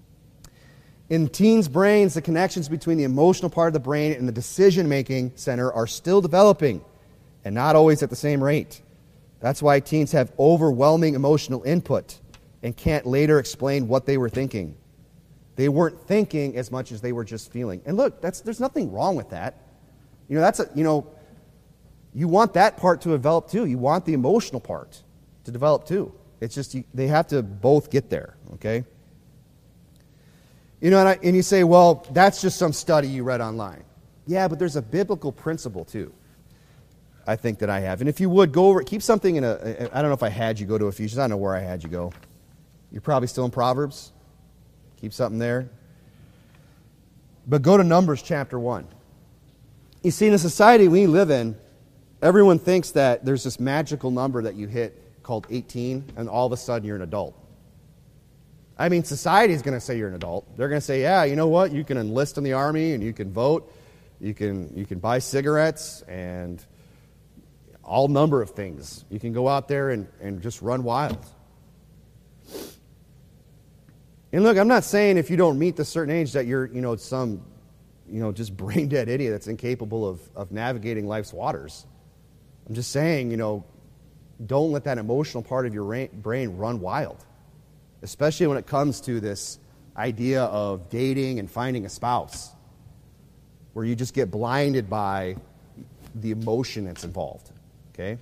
In teens' brains, the connections between the emotional part of the brain and the decision-making center are still developing, and not always at the same rate. That's why teens have overwhelming emotional input and can't later explain what they were thinking. They weren't thinking as much as they were just feeling. And look, that's there's nothing wrong with that. You know, that's a, you know, you want that part to develop too. You want the emotional part to develop too. It's just you, they have to both get there, okay? You know, and, I, and you say, well, that's just some study you read online. Yeah, but there's a biblical principle too, I think, that I have. And if you would, go over, keep something in a, I don't know if I had you go to Ephesians. I don't know where I had you go. You're probably still in Proverbs. Keep something there. But go to Numbers chapter one. You see, in the society we live in, everyone thinks that there's this magical number that you hit called eighteen, and all of a sudden you're an adult. I mean, society is going to say you're an adult. They're going to say, yeah, you know what? You can enlist in the army, and you can vote. You can you can buy cigarettes, and all number of things. You can go out there and, and just run wild. And look, I'm not saying if you don't meet the certain age that you're, you know, some, you know, just brain-dead idiot that's incapable of, of navigating life's waters. I'm just saying, you know, don't let that emotional part of your brain run wild, especially when it comes to this idea of dating and finding a spouse, where you just get blinded by the emotion that's involved, okay?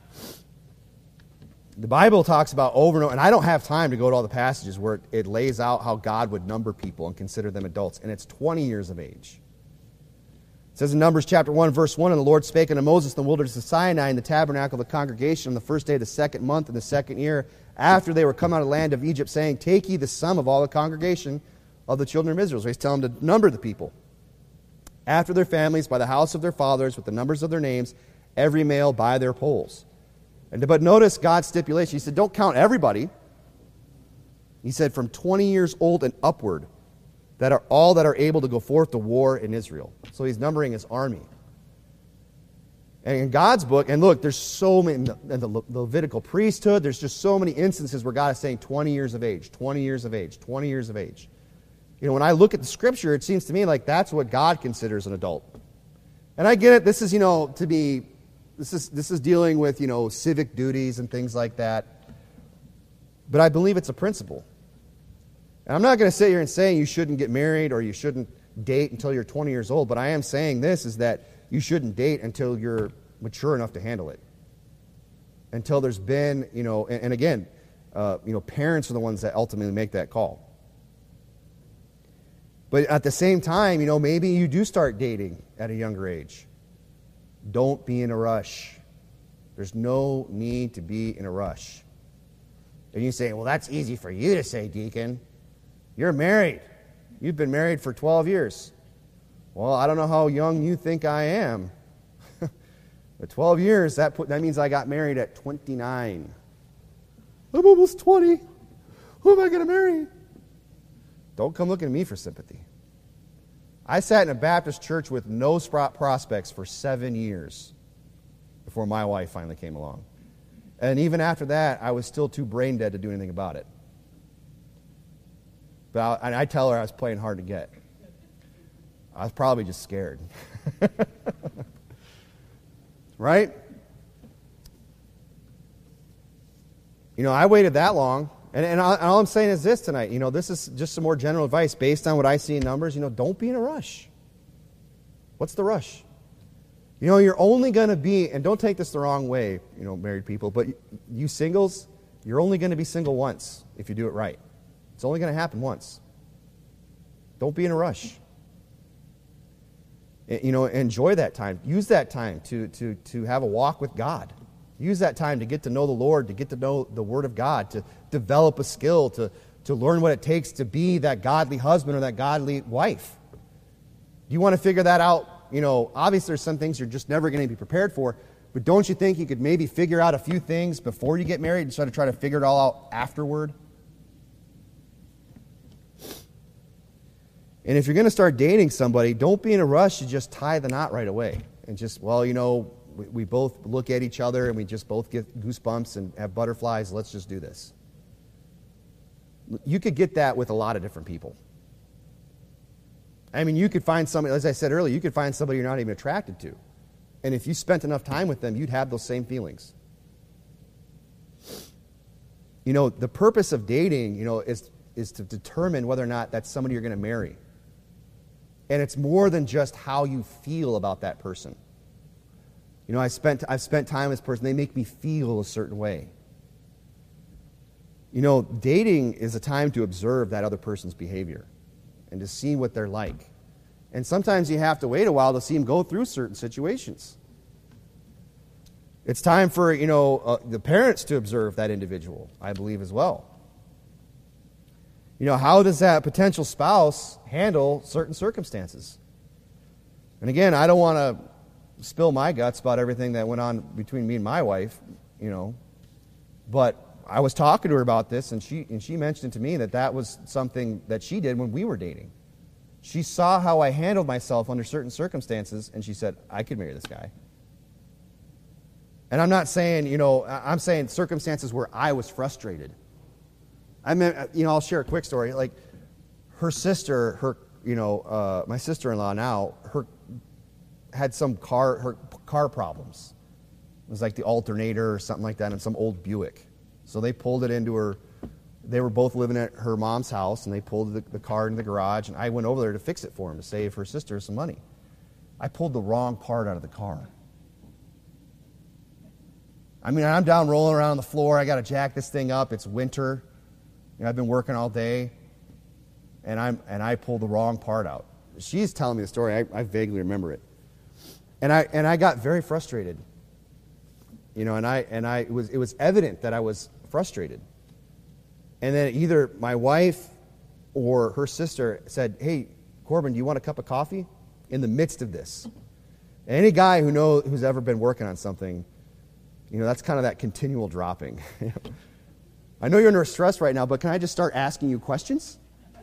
The Bible talks about over and over, and I don't have time to go to all the passages where it, it lays out how God would number people and consider them adults, and it's twenty years of age. It says in Numbers chapter one, verse one, and the Lord spake unto Moses in the wilderness of Sinai in the tabernacle of the congregation on the first day of the second month in the second year, after they were come out of the land of Egypt, saying, take ye the sum of all the congregation of the children of Israel. So he's telling them to number the people. After their families, by the house of their fathers, with the numbers of their names, every male by their polls. And but notice God's stipulation. He said, don't count everybody. He said, from twenty years old and upward, that are all that are able to go forth to war in Israel. So he's numbering his army. And in God's book, and look, there's so many, in the Levitical priesthood, there's just so many instances where God is saying twenty years of age, twenty years of age, twenty years of age. You know, when I look at the Scripture, it seems to me like that's what God considers an adult. And I get it, this is, you know, to be, this is this is dealing with, you know, civic duties and things like that. But I believe it's a principle. And I'm not going to sit here and say you shouldn't get married or you shouldn't date until you're twenty years old, but I am saying this, is that you shouldn't date until you're mature enough to handle it. Until there's been, you know, and, and again, uh, you know, parents are the ones that ultimately make that call. But at the same time, you know, maybe you do start dating at a younger age. Don't be in a rush. There's no need to be in a rush. And you say, well, that's easy for you to say, Deacon. You're married. You've been married for twelve years. Well, I don't know how young you think I am. But twelve years, that put, that means I got married at twenty-nine. I'm almost twenty. Who am I going to marry? Don't come looking at me for sympathy. I sat in a Baptist church with no prospects for seven years before my wife finally came along. And even after that, I was still too brain dead to do anything about it. But I, and I tell her I was playing hard to get. I was probably just scared. Right? You know, I waited that long. And, and all I'm saying is this tonight. You know, this is just some more general advice based on what I see in numbers. You know, don't be in a rush. What's the rush? You know, you're only going to be, and don't take this the wrong way, you know, married people, but you singles, you're only going to be single once if you do it right. It's only going to happen once. Don't be in a rush. You know, enjoy that time. Use that time to, to, to have a walk with God. Use that time to get to know the Lord, to get to know the Word of God, to develop a skill, to, to learn what it takes to be that godly husband or that godly wife. You want to figure that out, you know, obviously there's some things you're just never going to be prepared for, but don't you think you could maybe figure out a few things before you get married instead of trying to figure it all out afterward? And if you're going to start dating somebody, don't be in a rush to just tie the knot right away. And just, well, you know, we, we both look at each other and we just both get goosebumps and have butterflies. Let's just do this. You could get that with a lot of different people. I mean, you could find somebody, as I said earlier, you could find somebody you're not even attracted to. And if you spent enough time with them, you'd have those same feelings. You know, the purpose of dating, you know, is, is to determine whether or not that's somebody you're going to marry. And it's more than just how you feel about that person. You know, I spent, I've spent time with this person. They make me feel a certain way. You know, dating is a time to observe that other person's behavior and to see what they're like. And sometimes you have to wait a while to see them go through certain situations. It's time for, you know, uh, the parents to observe that individual, I believe, as well. You know, how does that potential spouse handle certain circumstances? And again, I don't want to spill my guts about everything that went on between me and my wife, you know, but I was talking to her about this, and she and she mentioned to me that that was something that she did when we were dating. She saw how I handled myself under certain circumstances, and she said, I could marry this guy. And I'm not saying, you know, I'm saying circumstances where I was frustrated. I mean, you know, I'll share a quick story. Like, her sister, her, you know, uh, my sister-in-law now, her had some car, her car problems. It was like the alternator or something like that in some old Buick. So they pulled it into her. They were both living at her mom's house, and they pulled the, the car into the garage, and I went over there to fix it for him to save her sister some money. I pulled the wrong part out of the car. I mean, I'm down rolling around on the floor. I got to jack this thing up. It's winter. You know, I've been working all day, and I'm and I pulled the wrong part out. She's telling me the story. I, I vaguely remember it, and I and I got very frustrated. You know, and I and I it was it was evident that I was frustrated. And then either my wife or her sister said, "Hey, Corbin, do you want a cup of coffee?" In the midst of this, and any guy who know who's ever been working on something, you know, that's kind of that continual dropping. I know you're under stress right now, but can I just start asking you questions?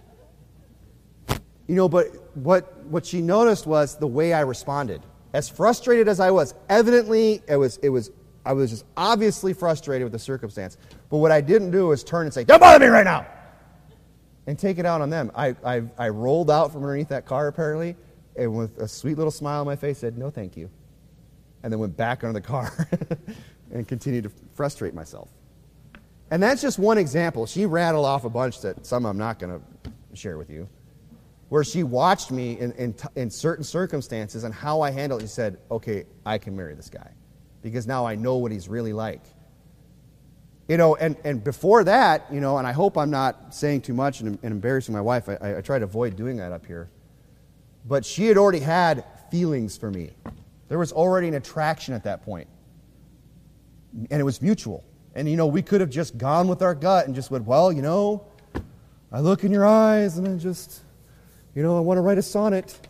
You know, but what what she noticed was the way I responded. As frustrated as I was, evidently it was it was I was just obviously frustrated with the circumstance. But what I didn't do was turn and say, "Don't bother me right now," and take it out on them. I I, I rolled out from underneath that car apparently, and with a sweet little smile on my face said, "No, thank you," and then went back under the car and continued to frustrate myself. And that's just one example. She rattled off a bunch that some I'm not going to share with you, where she watched me in, in, in certain circumstances and how I handled it. She said, okay, I can marry this guy because now I know what he's really like. You know, and, and before that, you know, and I hope I'm not saying too much and, and embarrassing my wife. I, I try to avoid doing that up here. But she had already had feelings for me. There was already an attraction at that point. And it was mutual. And, you know, we could have just gone with our gut and just went, well, you know, I look in your eyes and I just, you know, I want to write a sonnet.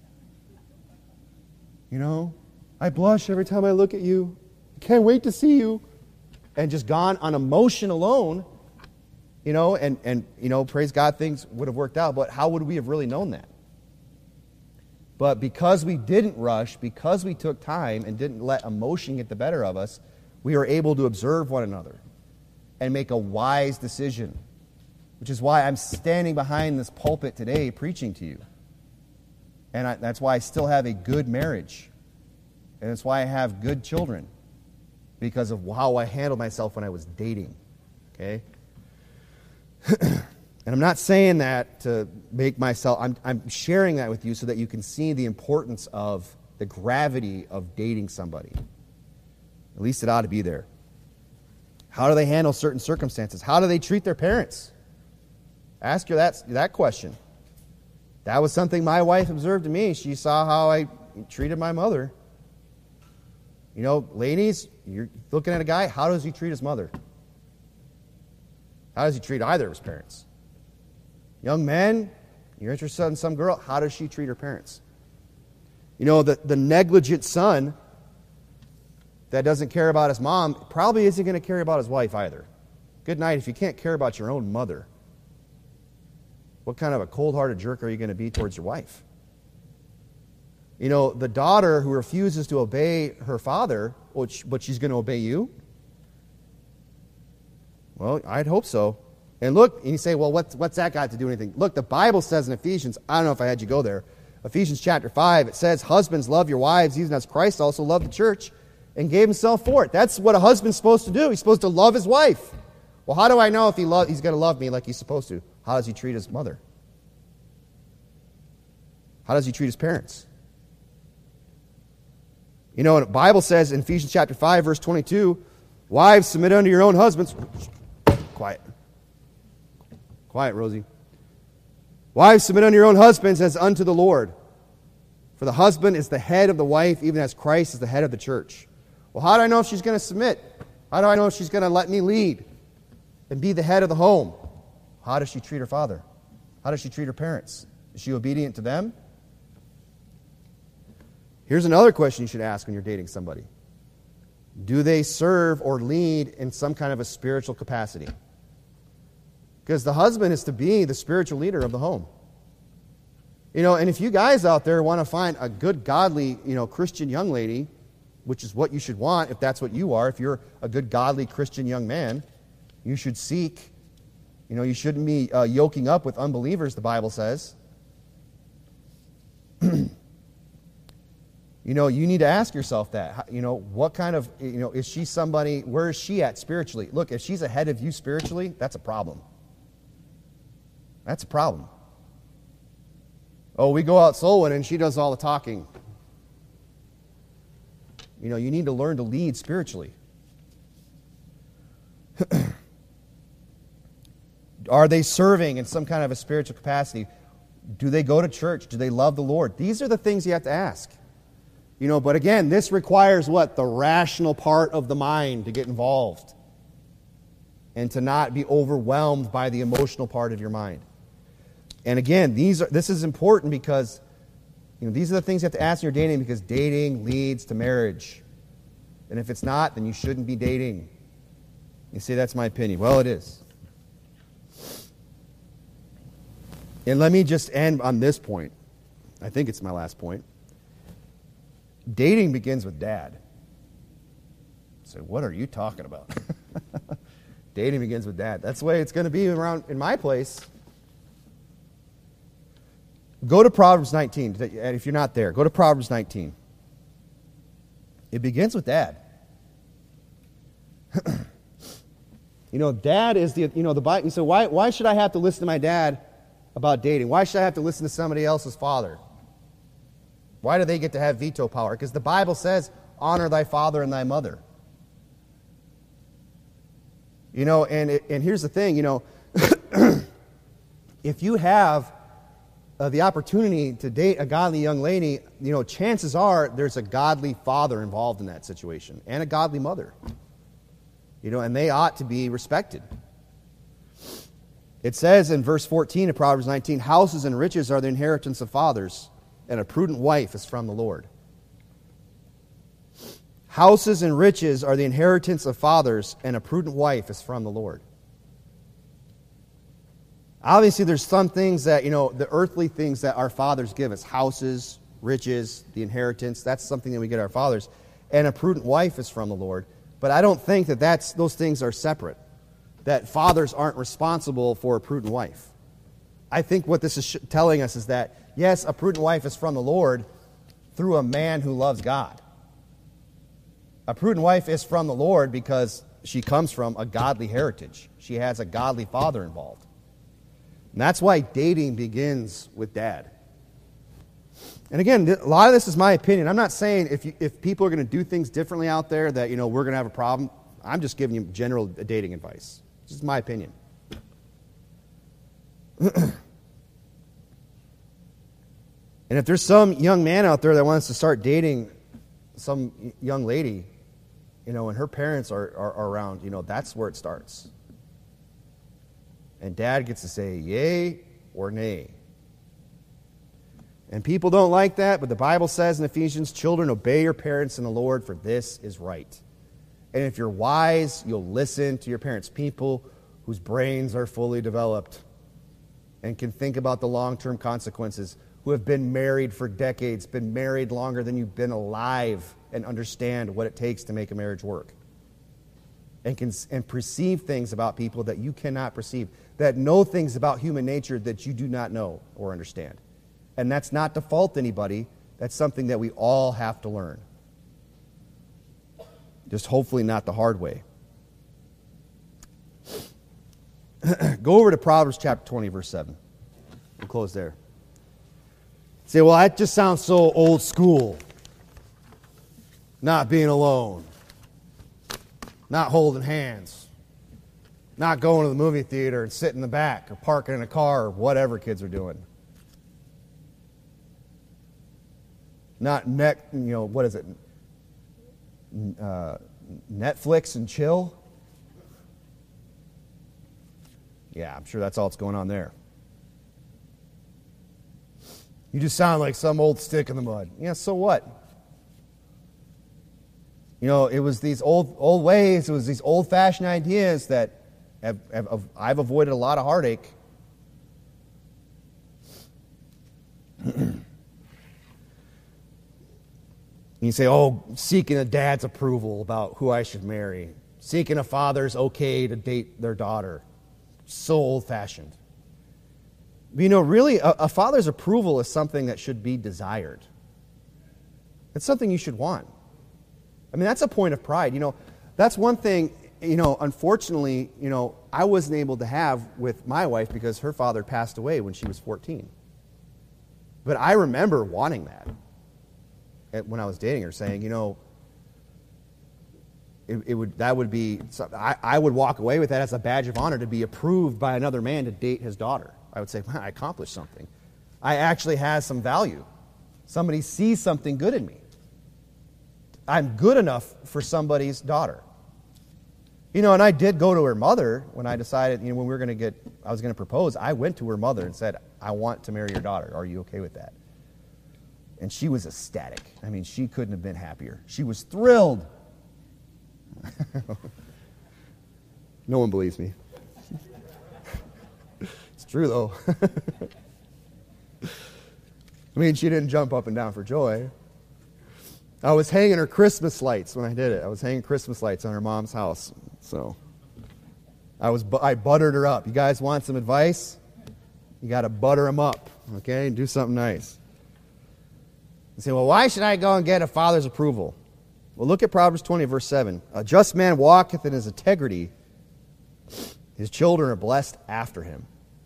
You know, I blush every time I look at you. I can't wait to see you. And just gone on emotion alone, you know, and, and, you know, praise God, things would have worked out. But how would we have really known that? But because we didn't rush, because we took time and didn't let emotion get the better of us, we were able to observe one another and make a wise decision, which is why I'm standing behind this pulpit today preaching to you. And I, that's why I still have a good marriage. And that's why I have good children, because of how I handled myself when I was dating. Okay? And I'm not saying that to make myself, I'm, I'm sharing that with you so that you can see the importance of the gravity of dating somebody. At least it ought to be there. How do they handle certain circumstances? How do they treat their parents? Ask her that, that question. That was something my wife observed in me. She saw how I treated my mother. You know, ladies, you're looking at a guy, how does he treat his mother? How does he treat either of his parents? Young men, you're interested in some girl, how does she treat her parents? You know, the, the negligent son that doesn't care about his mom probably isn't going to care about his wife either. Good night if you can't care about your own mother. What kind of a cold-hearted jerk are you going to be towards your wife? You know, the daughter who refuses to obey her father, but she's going to obey you? Well, I'd hope so. And look, and you say, well, what's, what's that got to do with anything? Look, the Bible says in Ephesians, I don't know if I had you go there, Ephesians chapter five, it says, husbands, love your wives, even as Christ also loved the church and gave himself for it. That's what a husband's supposed to do. He's supposed to love his wife. Well, how do I know if he lo- he's going to love me like he's supposed to? How does he treat his mother? How does he treat his parents? You know, the Bible says in Ephesians chapter five, verse twenty-two, wives, submit unto your own husbands. Quiet. Quiet, Rosie. Wives, submit unto your own husbands as unto the Lord. For the husband is the head of the wife, even as Christ is the head of the church. Well, how do I know if she's going to submit? How do I know if she's going to let me lead and be the head of the home? How does she treat her father? How does she treat her parents? Is she obedient to them? Here's another question you should ask when you're dating somebody. Do they serve or lead in some kind of a spiritual capacity? Because the husband is to be the spiritual leader of the home. You know, and if you guys out there want to find a good, godly, you know, Christian young lady, which is what you should want if that's what you are, if you're a good, godly Christian young man, you should seek, you know, you shouldn't be uh, yoking up with unbelievers, the Bible says. You know, you need to ask yourself that. You know, what kind of, you know, is she somebody, where is she at spiritually? Look, if she's ahead of you spiritually, that's a problem. That's a problem. Oh, we go out soul winning and she does all the talking. You know, you need to learn to lead spiritually. Are they serving in some kind of a spiritual capacity? Do they go to church? Do they love the Lord? These are the things you have to ask. You know, but again, this requires what? The rational part of the mind to get involved. And to not be overwhelmed by the emotional part of your mind. And again, these are, this is important because, you know, these are the things you have to ask in your dating, because dating leads to marriage. And if it's not, then you shouldn't be dating. You say, that's my opinion. Well, it is. And let me just end on this point. I think it's my last point. Dating begins with dad. So what are you talking about? Dating begins with dad. That's the way it's going to be around in my place. Go to Proverbs nineteen. And if you're not there, go to Proverbs nineteen. It begins with dad. You know, dad is the, you know, the Bible. So why, why should I have to listen to my dad about dating? Why should I have to listen to somebody else's father? Why do they get to have veto power? Because the Bible says, honor thy father and thy mother. You know, and, and here's the thing, you know, if you have uh, the opportunity to date a godly young lady, you know, chances are there's a godly father involved in that situation and a godly mother. You know, and they ought to be respected. It says in verse fourteen of Proverbs nineteen, houses and riches are the inheritance of fathers, and a prudent wife is from the Lord. Houses and riches are the inheritance of fathers, and a prudent wife is from the Lord. Obviously, there's some things that, you know, the earthly things that our fathers give us. Houses, riches, the inheritance, that's something that we get our fathers. And a prudent wife is from the Lord. But I don't think that that's, those things are separate. That fathers aren't responsible for a prudent wife. I think what this is sh- telling us is that, yes, a prudent wife is from the Lord through a man who loves God. A prudent wife is from the Lord because she comes from a godly heritage. She has a godly father involved. And that's why dating begins with dad. And again, a lot of this is my opinion. I'm not saying if you, if people are going to do things differently out there that, you know, we're going to have a problem. I'm just giving you general dating advice. This is my opinion. And if there's some young man out there that wants to start dating some young lady, you know, and her parents are, are, are around, you know, that's where it starts. And dad gets to say yay or nay. And people don't like that, but the Bible says in Ephesians, children, obey your parents in the Lord, for this is right. And if you're wise, you'll listen to your parents. People whose brains are fully developed and can think about the long-term consequences, who have been married for decades, been married longer than you've been alive, and understand what it takes to make a marriage work. And can and perceive things about people that you cannot perceive, that know things about human nature that you do not know or understand. And that's not to fault anybody. That's something that we all have to learn. Just hopefully not the hard way. Go over to Proverbs chapter twenty, verse seven. We'll close there. Say, well, that just sounds so old school. Not being alone. Not holding hands. Not going to the movie theater and sitting in the back or parking in a car or whatever kids are doing. Not neck, you know, what is it? Uh, Netflix and chill? Yeah, I'm sure that's all that's going on there. You just sound like some old stick in the mud. Yeah, so what? You know, it was these old old ways, it was these old-fashioned ideas that have, have, I've avoided a lot of heartache. You say, oh, seeking a dad's approval about who I should marry. Seeking a father's okay to date their daughter. So old-fashioned. But you know, really, a, a father's approval is something that should be desired. It's something you should want. I mean, that's a point of pride. You know, that's one thing, you know, unfortunately, you know, I wasn't able to have with my wife because her father passed away when she was fourteen. But I remember wanting that. When I was dating her, saying, you know, it, it would that would be I, I would walk away with that as a badge of honor to be approved by another man to date his daughter. I would say, well, I accomplished something. I actually have some value. Somebody sees something good in me. I'm good enough for somebody's daughter. You know, and I did go to her mother when I decided, you know, when we were going to get, I was going to propose. I went to her mother and said, I want to marry your daughter. Are you okay with that? And she was ecstatic. I mean, she couldn't have been happier. She was thrilled. No one believes me. It's true, though. I mean, she didn't jump up and down for joy. I was hanging her Christmas lights when I did it. I was hanging Christmas lights on her mom's house. So I was I buttered her up. You guys want some advice? You got to butter them up, okay? Do something nice. You say, well, why should I go and get a father's approval? Well, look at Proverbs twenty, verse seven. A just man walketh in his integrity. His children are blessed after him.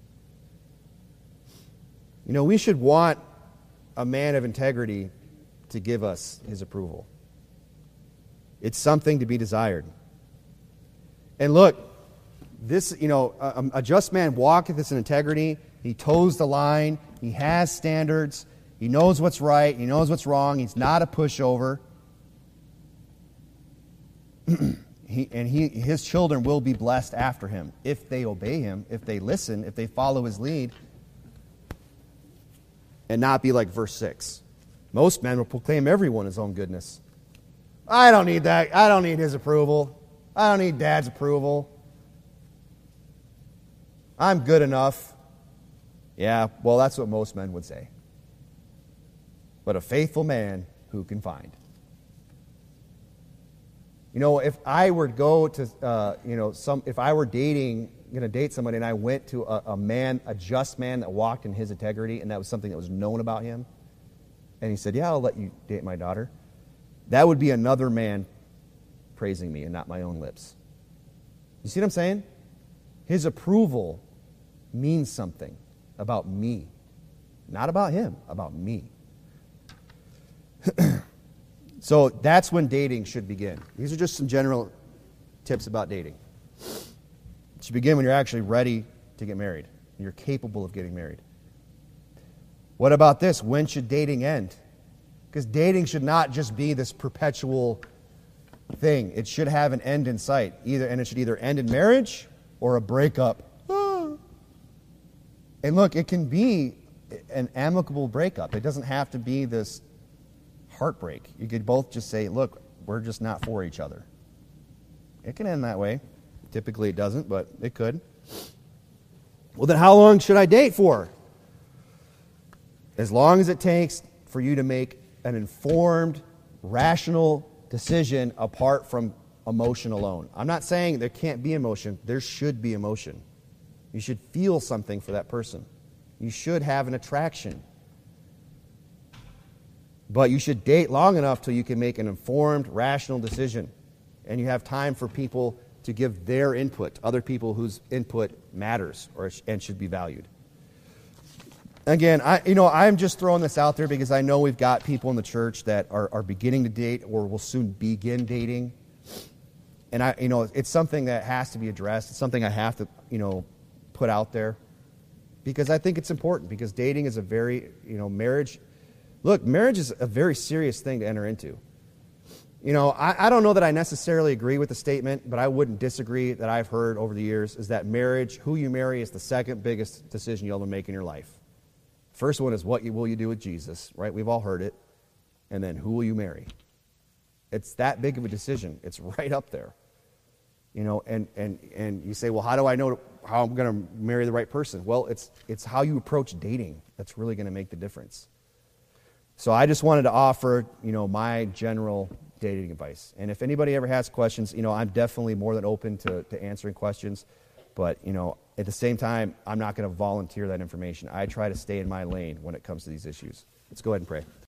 You know, we should want a man of integrity to give us his approval. It's something to be desired. And look, this, you know, a, a just man walketh in integrity. He toes the line. He has standards. He knows what's right. He knows what's wrong. He's not a pushover. he, and he, his children will be blessed after him if they obey him, if they listen, if they follow his lead, and not be like verse six. Most men will proclaim everyone his own goodness. I don't need that. I don't need his approval. I don't need Dad's approval. I'm good enough. Yeah, well, that's what most men would say. But a faithful man, who can find? You know, if I were to go to, uh, you know, some, if I were dating, going to date somebody, and I went to a, a man, a just man that walked in his integrity, and that was something that was known about him, and he said, yeah, I'll let you date my daughter, that would be another man praising me and not my own lips. You see what I'm saying? His approval means something about me. Not about him, about me. So that's when dating should begin. These are just some general tips about dating. It should begin when you're actually ready to get married. You're capable of getting married. What about this? When should dating end? Because dating should not just be this perpetual thing. It should have an end in sight. Either, and it should either end in marriage or a breakup. Ah. And look, it can be an amicable breakup. It doesn't have to be this heartbreak. You could both just say, look, we're just not for each other. It can end that way. Typically it doesn't, but it could. Well, then how long should I date for? As long as it takes for you to make an informed, rational decision apart from emotion alone. I'm not saying there can't be emotion. There should be emotion. You should feel something for that person. You should have an attraction. But you should date long enough till you can make an informed, rational decision. And you have time for people to give their input, other people whose input matters or and should be valued. Again, I, you know, I'm just throwing this out there because I know we've got people in the church that are, are beginning to date or will soon begin dating. And I, you know, it's something that has to be addressed. It's something I have to, you know, put out there because I think it's important because dating is a very, you know, marriage. Look, marriage is a very serious thing to enter into. You know, I, I don't know that I necessarily agree with the statement, but I wouldn't disagree that I've heard over the years is that marriage, who you marry, is the second biggest decision you'll ever make in your life. First one is what you, will you do with Jesus, right? We've all heard it. And then who will you marry? It's that big of a decision. It's right up there. You know, and, and, and you say, well, how do I know how I'm going to marry the right person? Well, it's it's how you approach dating that's really going to make the difference. So I just wanted to offer, you know, my general dating advice. And if anybody ever has questions, you know, I'm definitely more than open to, to answering questions. But, you know, at the same time, I'm not going to volunteer that information. I try to stay in my lane when it comes to these issues. Let's go ahead and pray.